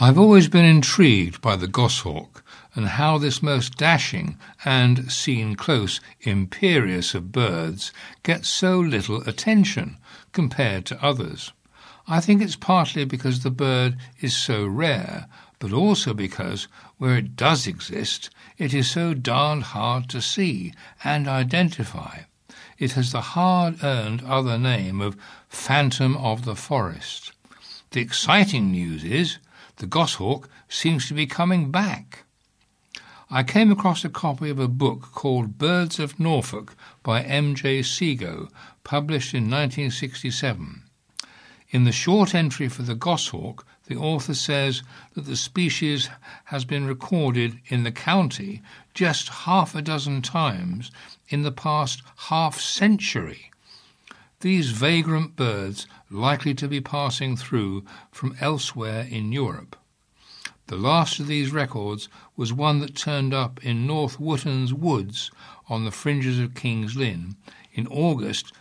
I've always been intrigued by the goshawk and how this most dashing and, seen close, imperious of birds gets so little attention compared to others. I think it's partly because the bird is so rare, but also because, where it does exist, it is so darned hard to see and identify. It has the hard-earned other name of Phantom of the Forest. The exciting news is the goshawk seems to be coming back. I came across a copy of a book called Birds of Norfolk by M.J. Seago, published in 1967. In the short entry for the goshawk, the author says that the species has been recorded in the county just half a dozen times in the past half-century. These vagrant birds likely to be passing through from elsewhere in Europe. The last of these records was one that turned up in North Wootton's woods on the fringes of King's Lynn in August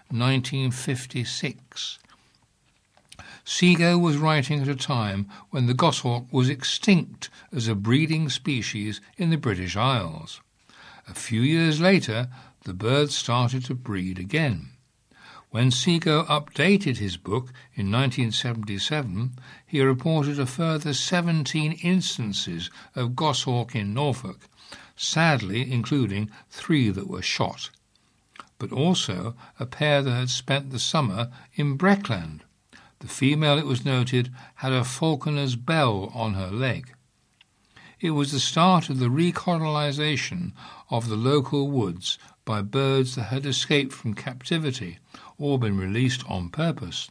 1956. Seago was writing at a time when the goshawk was extinct as a breeding species in the British Isles. A few years later, the bird started to breed again. When Seago updated his book in 1977, he reported a further 17 instances of goshawk in Norfolk, sadly including 3 that were shot, but also a pair that had spent the summer in Breckland. The female, it was noted, had a falconer's bell on her leg. It was the start of the recolonization of the local woods by birds that had escaped from captivity or been released on purpose.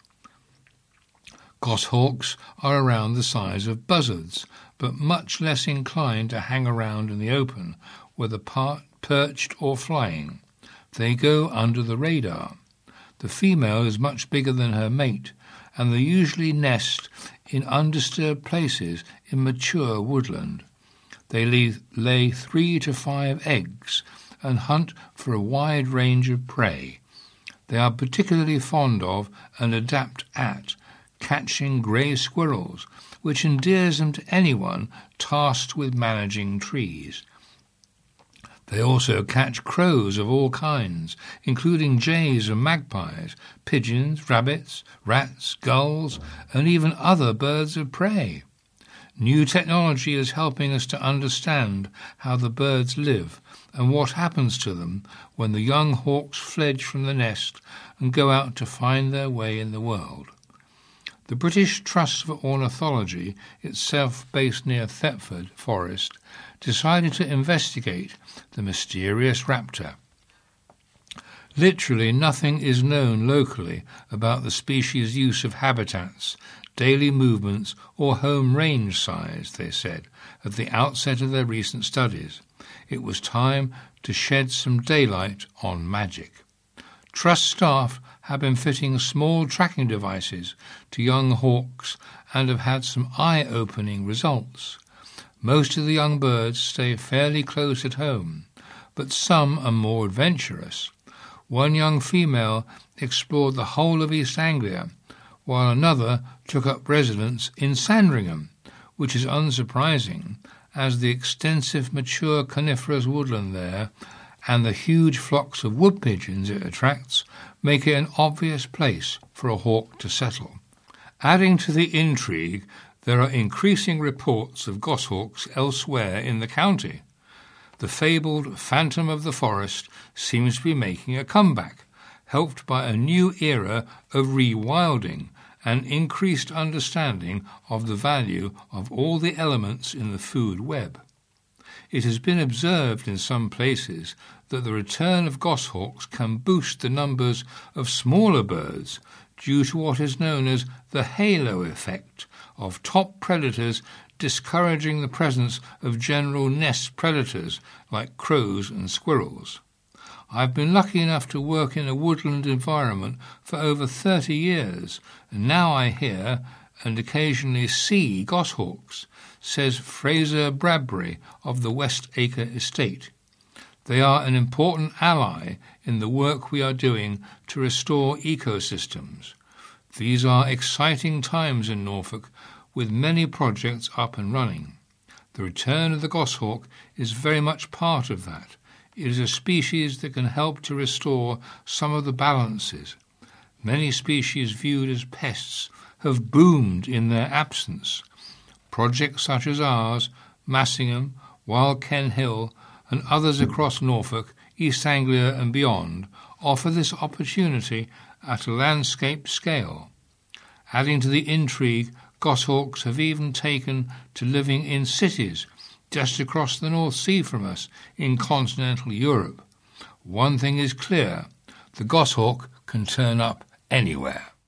Goshawks are around the size of buzzards, but much less inclined to hang around in the open, whether perched or flying. They go under the radar. The female is much bigger than her mate, and they usually nest in undisturbed places in mature woodland. They lay 3 to 5 eggs and hunt for a wide range of prey. They are particularly fond of and adapt at catching grey squirrels, which endears them to anyone tasked with managing trees. They also catch crows of all kinds, including jays and magpies, pigeons, rabbits, rats, gulls, and even other birds of prey. New technology is helping us to understand how the birds live and what happens to them when the young hawks fledge from the nest and go out to find their way in the world. The British Trust for Ornithology, itself based near Thetford Forest, decided to investigate the mysterious raptor. Literally nothing is known locally about the species' use of habitats, daily movements or home range size, they said, at the outset of their recent studies. It was time to shed some daylight on magic. Trust staff have been fitting small tracking devices to young hawks and have had some eye-opening results. Most of the young birds stay fairly close at home, but some are more adventurous. One young female explored the whole of East Anglia, while another took up residence in Sandringham, which is unsurprising, as the extensive mature coniferous woodland there and the huge flocks of wood pigeons it attracts make it an obvious place for a hawk to settle. Adding to the intrigue, there are increasing reports of goshawks elsewhere in the county. The fabled Phantom of the Forest seems to be making a comeback, helped by a new era of rewilding and increased understanding of the value of all the elements in the food web. It has been observed in some places that the return of goshawks can boost the numbers of smaller birds due to what is known as the halo effect of top predators discouraging the presence of general nest predators like crows and squirrels. I've been lucky enough to work in a woodland environment for over 30 years, and now I hear and occasionally see goshawks, says Fraser Bradbury of the West Acre Estate. They are an important ally in the work we are doing to restore ecosystems. These are exciting times in Norfolk with many projects up and running. The return of the goshawk is very much part of that. It is a species that can help to restore some of the balances. Many species viewed as pests have boomed in their absence. Projects such as ours, Massingham, Wild Ken Hill, and others across Norfolk, East Anglia and beyond offer this opportunity at a landscape scale. Adding to the intrigue, goshawks have even taken to living in cities just across the North Sea from us in continental Europe. One thing is clear, the goshawk can turn up anywhere.